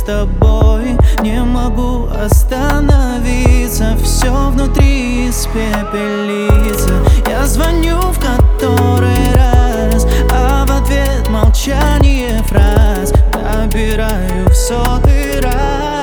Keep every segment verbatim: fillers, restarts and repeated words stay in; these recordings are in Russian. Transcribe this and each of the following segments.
с тобой. Не могу остановиться, все внутри испепелится. Я звоню в который раз, а в ответ молчание фраз. Набираю в сотый раз.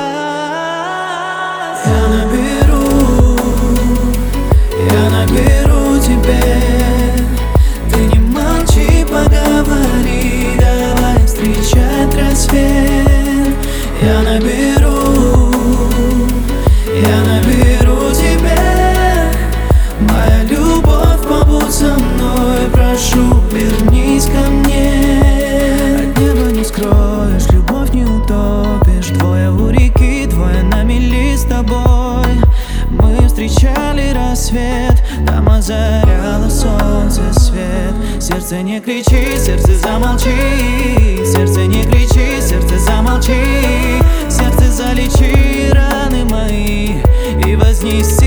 Я наберу, я наберу теперь. Ты не молчи, поговори, давай встречать рассвет. Я наберу, я наберу тебя. Моя любовь, побудь со мной, прошу, вернись ко мне. От неба не скроешь, любовь не утопишь. Двое у реки, двое на мели с тобой. Мы встречали рассвет, там озаряло солнце свет. Сердце, не кричи, сердце, замолчи. Сердце, не кричи, сердце, замолчи. Сердце, залечи раны мои и вознеси